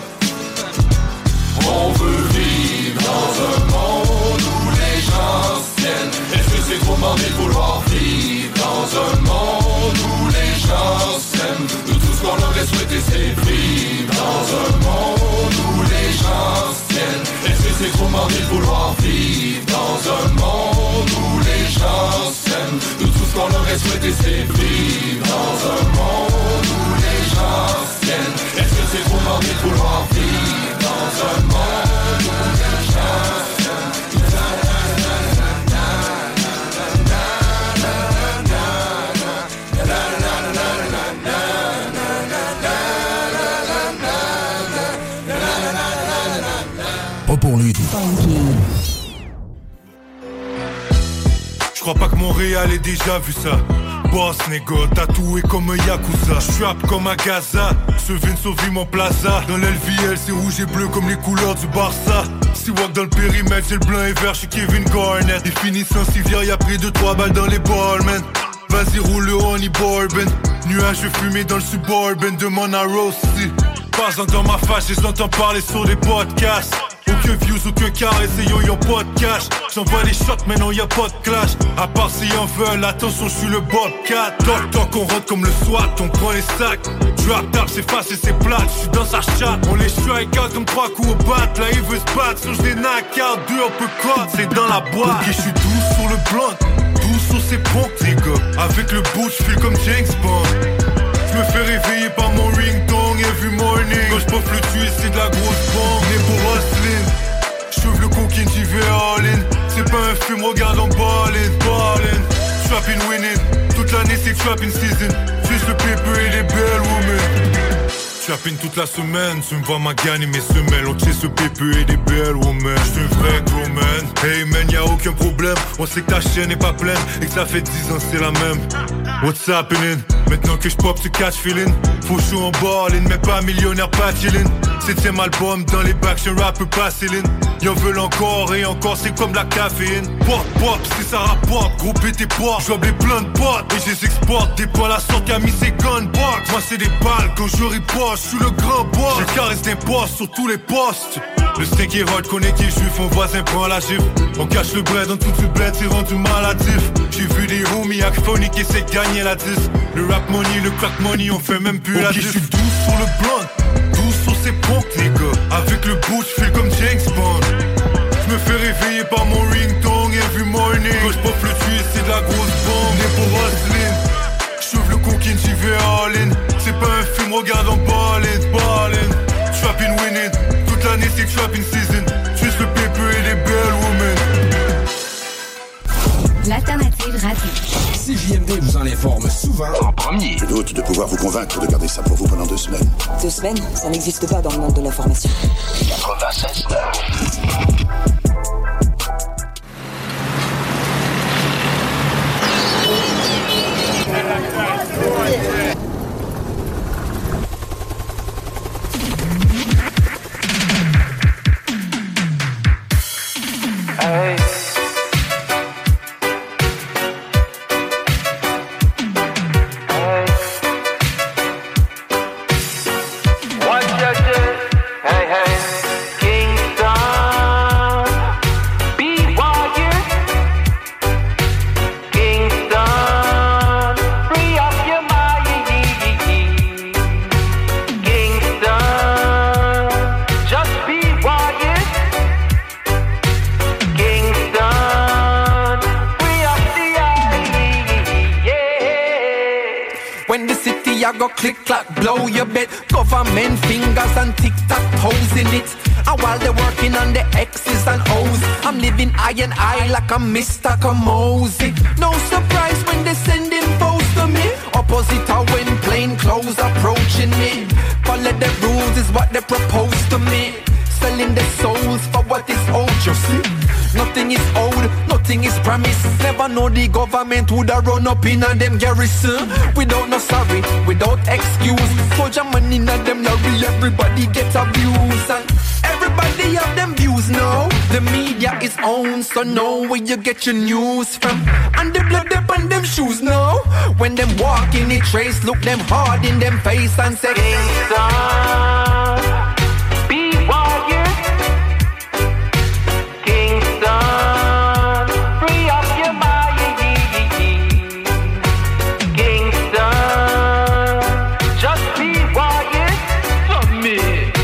On veut vivre dans un monde où les gens tiennent. Est-ce que c'est trop demandé de vouloir vivre dans un monde où les gens s'aiment? Nous tout ce qu'on aurait souhaité c'est vivre dans un monde où les gens tiennent. Est-ce que c'est trop demandé de vouloir vivre dans un monde où les gens s'aiment? Nous tout ce qu'on aurait souhaité c'est vivre dans un monde où les gens tiennent. Est-ce que c'est trop demandé de vouloir vivre dans un monde où les gens s'aiment? Pas pour lui tout. Je crois pas que Montréal ait déjà vu ça. Boss, négo, tatoué comme un Yakuza. J'trappe comme un Gaza, ce Vince au mon plaza. Dans l'LVL, c'est rouge et bleu comme les couleurs du Barça. Si walk dans le périmètre, c'est le blanc et vert chez Kevin Garnett. Définissant civière, y'a pris 2-3 balles dans les balls, man. Vas-y, roule le honey bourbon. Nuages fumés dans le suburban, demande à Rossi. Pas dans ma face, je les entends parler sur des podcasts. Aucun views, aucun carré, essayons, y'en pas de cash. J'envoie les shots, maintenant y'a pas de clash. À part si y'en veulent, attention, j'suis le Bobcat. Toc toc, on rentre comme le SWAT, on prend les sacs. Drop tap, c'est facile, c'est plate, j'suis dans sa chatte. On les strike out comme 3 coups au bat. Là il veut se battre, sur j'les knock out, 2 uppercuts, c'est dans la boîte. Ok, j'suis douce, sur le blunt, 12 sur ses pompes, les gars. Avec le bout, j'file comme James Bond. J'me fais réveiller par mon ring-dong every morning. Quand j'poffe le tuer, c'est de la grosse bombe. Né pour hustling, j'ouvre le coquine, j'y vais all-in. C'est pas un film, regarde en ballin'. Trappin' winning, toute l'année c'est trappin' season. Juste le paper et les belles women. Trappin' toute la semaine, tu me vois ma gagne et mes semelles. On tire ce paper et des belles women. J'suis un vrai gros man. Hey man, y'a aucun problème. On sait que ta chaîne est pas pleine et que ça fait 10 ans c'est la même. What's happening? Maintenant que j'pop, tu catch feeling. Faut jouer en ballin', mais pas millionnaire, pas chillin'. 7ème album dans les bacs, j'suis un rapper pas Céline. Y'en veulent encore et encore, c'est comme la caféine. Pop, si ça rapporte, gros pété port. J'ob les plein de potes et j'les exporte. Des balles à sorte qui a mis ses gunbox. Moi c'est des balles quand je riposte, j'suis le grand boss. Je caresse des postes sur tous les postes. Le steak est hot, connaît qui est juif, mon voisin prend la gifle. On cache le bread dans toute le bled, c'est rendu maladif. J'ai vu des homies acphoniques qui essaient de gagner la 10. Le rap money, le crack money, on fait même plus la diff. J'suis 12 sur le blunt, 12 sur ses pompes, les gars. Avec le bout, j'file comme James Bond. J'me fais réveiller par mon ring-dong every morning. Quand j'poffe le tuer, c'est de la grosse bombe. Né pour hustling, j'ouvre le coquine, j'y vais all-in. C'est pas un film, regarde en ballin'. Trappin' winning, toute l'année c'est trappin' season. Juste le paper et les belles women. L'alternative radio. CJMD vous en informe souvent en premier. Je doute de pouvoir vous convaincre de garder ça pour vous pendant 2 semaines. 2 semaines? Ça n'existe pas dans le monde de l'information. 96.9. Hey. Go click clack, blow your bed. Government fingers and tic-tac-toes in it. And while they're working on the X's and O's, I'm living eye and eye like I'm Mr. Kamosi. No surprise when they sending foes to me. Opposite are when plain clothes approaching me. Follow the rules is what they propose to me. Selling their souls for what is owed, you see. Nothing is owed, nothing is promised. Never know the government would have run up in a them garrison. Without no sorry, without excuse. Soldier money in a them lorry, everybody gets abused. And everybody have them views now. The media is owned, so know where you get your news from. And the blood up on them shoes now. When them walk in the trace, look them hard in them face and say, Kingston, be warrior. Kingston, free up your mind. Kingston, just be warrior for me.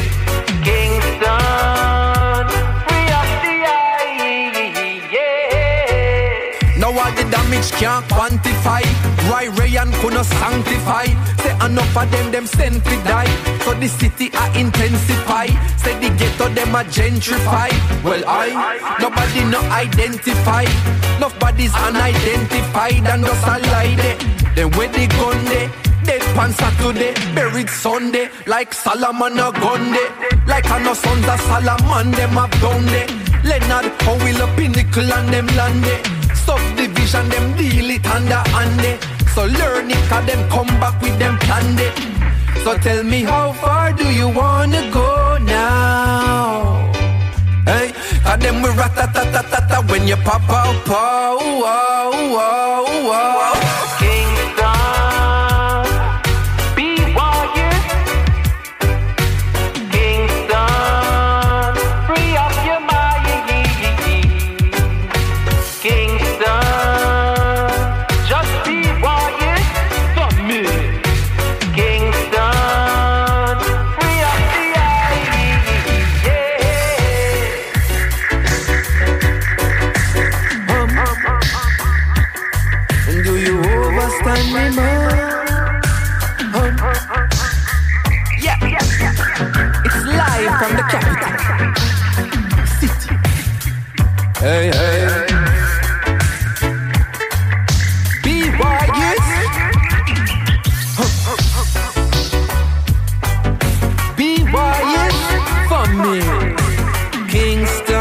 Kingston, free up the eye, yeah. Now all the damage can't quantify. Ray and couldn't sanctify. Say enough of them sent to die. So the city I intensify. Say the ghetto them a gentrify. Well nobody no identify. Nobody's unidentified and just a lie there. Then where they gun there? Dead pan Saturday, buried Sunday. Like Solomon a gun there. Like a no sons of Solomon them have done there. Leonard Howell a pinnacle and them land there. Subdivision them deal it under hand. So learn it cause them come back with them plan it. So tell me how far do you wanna go now? Hey, cause them we rat-a-ta-ta-ta-ta when you pop out, pow, wow, wow, wow. Kingston, be warrior. Kingston, free up your mind. Kingston, just be warrior for me. Kingston, free up the eye, yeah. most animal. Yeah, it's live from the capital city. Hey, hey. Be wise. Be wise for me. Kingston.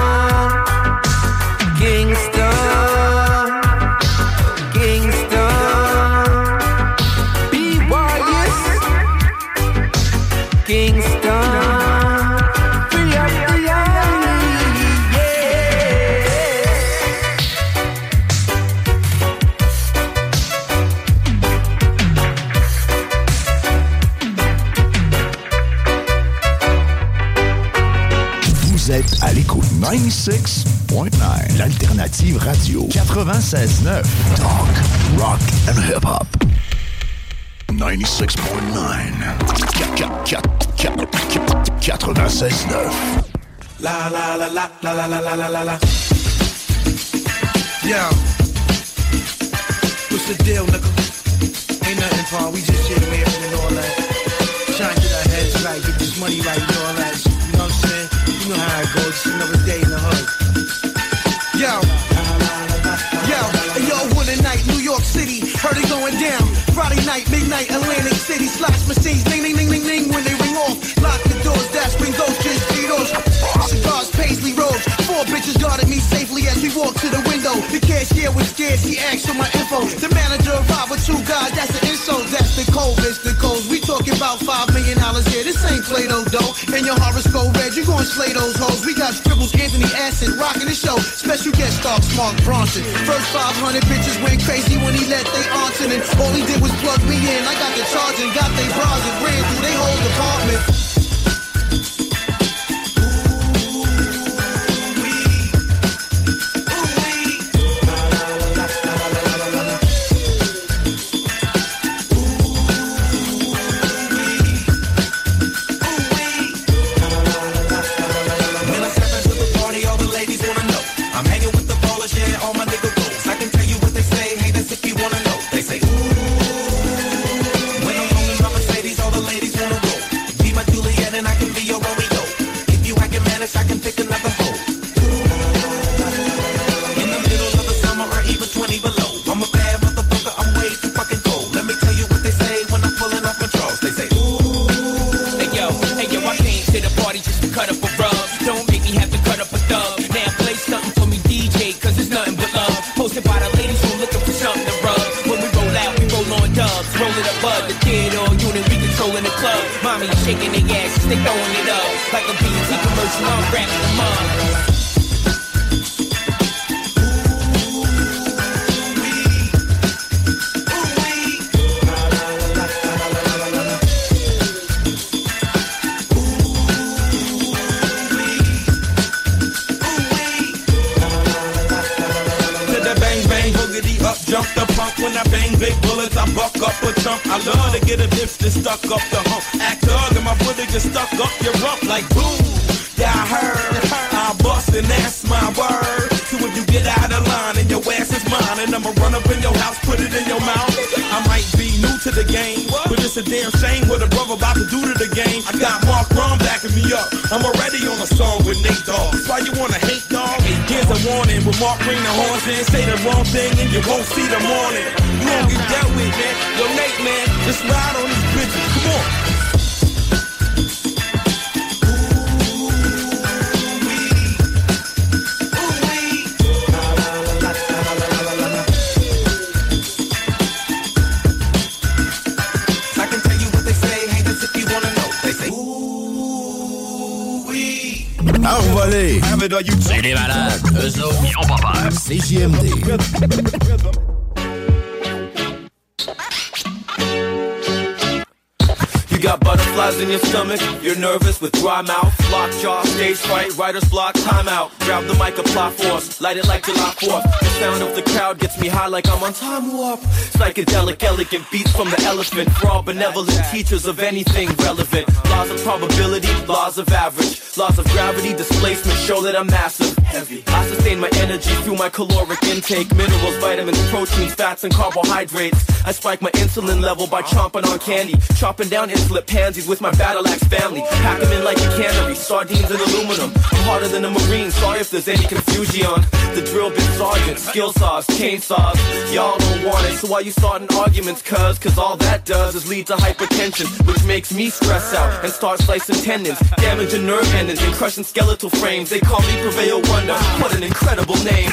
À l'écoute 96.9, l'alternative radio 96.9, talk, rock and hip-hop. 96.9, 96.9. La la la la la la la la la la. Yo, what's the deal, nigga? Ain't nothing, Paul. We just here laughing and all that. Trying to get our heads right, get this money right and all that. You know what I'm saying? You know how it goes. It's another day in the hood. Yo, one night, New York City, heard it going down. Friday night, midnight, Atlantic City, slots machines, ding, ding, ding, ding, ding, when they ring off. Lock the doors, dash windows, just speedos. Cigars, paisley robes, 4 bitches guarded me safely as we walked to the window. The cashier was scared, she asked for my info. The manager arrived with 2 guys, that's the insult, that's the code, Mr. Coles. We talking about $5 million here, this ain't Play-Doh dough. And your horoscope red, you gon' slay those hoes. We got scribbles, Anthony Acid, rocking the show. Special guest star, Mark Bronson. First 500 bitches went crazy when he let they answer, and all he did was plug me in. I got the charge and got they bras and ran through they whole department. Shaking their asses, they throwing it up like a BT commercial. I'm rapping them up. Jump the punk when I bang big bullets, I buck up a chump. I love to get a dipstick stuck up the hump. Act thug and my bullet get stuck up your rump like boom. Yeah, I heard, I bust and that's my word. So if you get out of line and your ass is mine, and I'ma run up in your house, put it in your mouth. I might be new to the game, but it's a damn shame what a brother about to do to the game. I got Mark Ron backing me up. I'm already on a song with Nate Dogg. Why you wanna hate, dog? Here's a warning with Mark bring the horns in. Say the wrong thing and you won't see the morning. You won't get dealt with, man. Yo, Nate, man, just ride on these bitches. Come on. Envolé. C'est des malades. Eux autres, ils ont pas peur. CJMD. You got butterflies in your stomach, you're nervous with dry mouth, locked jaw, stage fright, writer's block, timeout. Grab the mic, apply force, light it like July 4th. The sound of the crowd gets me high like I'm on time warp. Psychedelic, elegant beats from the elephant. For all benevolent teachers of anything relevant. Laws of probability, laws of average. Laws of gravity, displacement show that I'm massive. heavy. I sustain my energy through my caloric intake, minerals, vitamins, proteins, fats, and carbohydrates. I spike my insulin level by chomping on candy, chopping down insulin pansies with my battle axe family. Pack them in like a cannery, sardines and aluminum. I'm harder than a marine, sorry if there's any confusion. The drill bit sergeant, skill saws, chainsaws. Y'all don't want it, so why you starting arguments, cuz all that does is lead to hypertension, which makes me stress out and start slicing tendons, damaging nerve endings and crushing skeletal frames. They call me Purveyor Wonder, what an incredible name.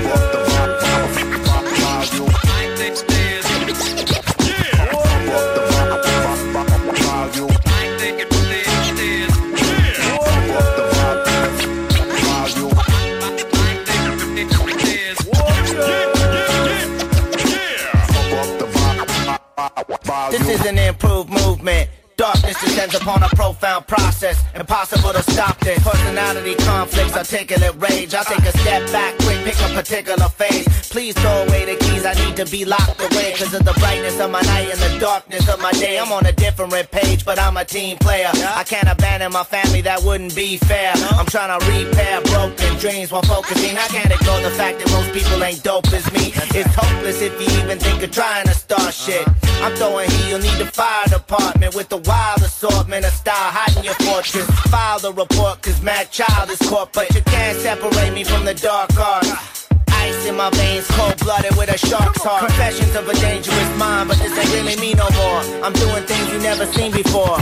This is an improved movement. Darkness descends upon a profound process. Impossible to stop this. Personality conflicts, articulate rage. I'll take a step back, quick, pick a particular phase. Please throw away the keys, I need to be locked away. Cause of the brightness of my night and the darkness of my day. I'm on a different page, but I'm a team player. I can't abandon my family, that wouldn't be fair. I'm trying to repair broken dreams while focusing. I can't ignore the fact that most people ain't dope as me. It's hopeless if you even think of trying to start shit. I'm throwing heat, you'll need the fire department with the wild assortment of style hiding your fortress. File the report cause Mac Child is caught, but you can't separate me from the dark art. Ice in my veins, cold-blooded with a shark's heart. Confessions of a dangerous mind, but this ain't really me no more. I'm doing things you never seen before.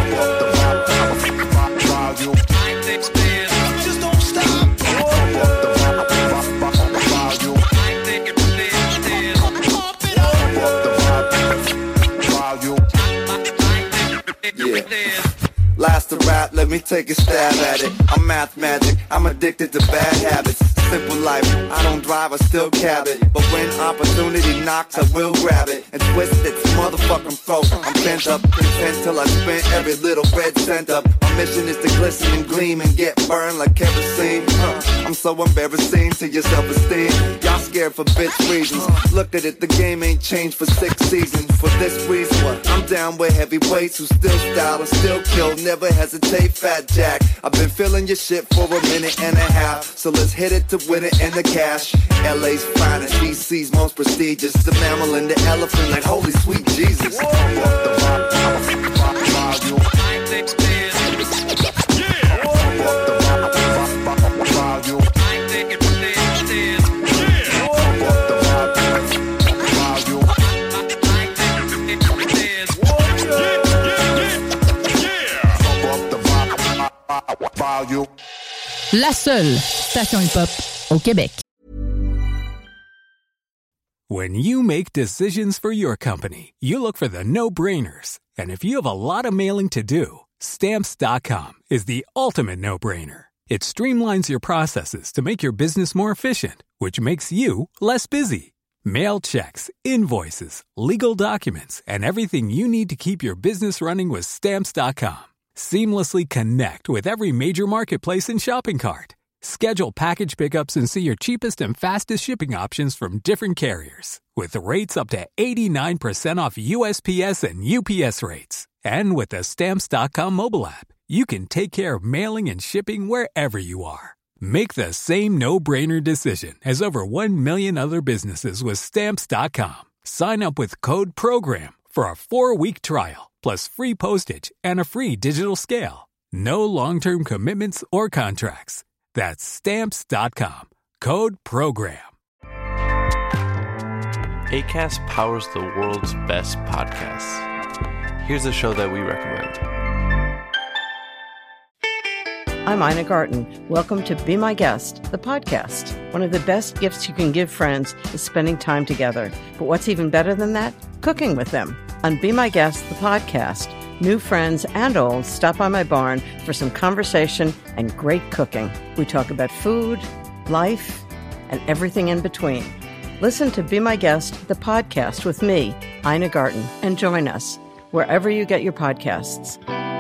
Just don't stop. Yeah. Last to rap, let me take a stab at it. I'm math magic, I'm addicted to bad habits. Simple life, I don't drive, I still cab it. But when opportunity knocks, I will grab it and twist its motherfucking throat. I'm bent up, content till I spent every little red cent up. My mission is to glisten and gleam and get burned like kerosene. I'm so embarrassing to your self-esteem. Y'all scared for bitch reasons. Look at it, the game ain't changed for 6 seasons. For this reason, I'm down with heavyweights who still style and still kill. Never hesitate, Fat Jack. I've been feeling your shit for a minute and a half, so let's hit it to win it in the cash. LA's finest, DC's most prestigious. The mammal and the elephant, like holy sweet Jesus. La seule station hip-hop au Québec. When you make decisions for your company, you look for the no-brainers. And if you have a lot of mailing to do, Stamps.com is the ultimate no-brainer. It streamlines your processes to make your business more efficient, which makes you less busy. Mail checks, invoices, legal documents, and everything you need to keep your business running with Stamps.com. Seamlessly connect with every major marketplace and shopping cart. Schedule package pickups and see your cheapest and fastest shipping options from different carriers, with rates up to 89% off USPS and UPS rates. And with the Stamps.com mobile app, you can take care of mailing and shipping wherever you are. Make the same no-brainer decision as over 1 million other businesses with Stamps.com. Sign up with code PROGRAM for a 4-week trial, plus free postage and a free digital scale. No long-term commitments or contracts. That's Stamps.com. Code PROGRAM. Acast powers the world's best podcasts. Here's a show that we recommend. I'm Ina Garten. Welcome to Be My Guest, the podcast. One of the best gifts you can give friends is spending time together. But what's even better than that? Cooking with them. On Be My Guest, the podcast, new friends and old stop by my barn for some conversation and great cooking. We talk about food, life, and everything in between. Listen to Be My Guest, the podcast with me, Ina Garten, and join us wherever you get your podcasts.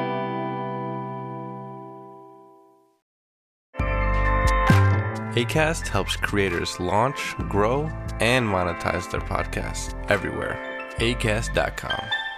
Acast helps creators launch, grow, and monetize their podcasts everywhere. Acast.com.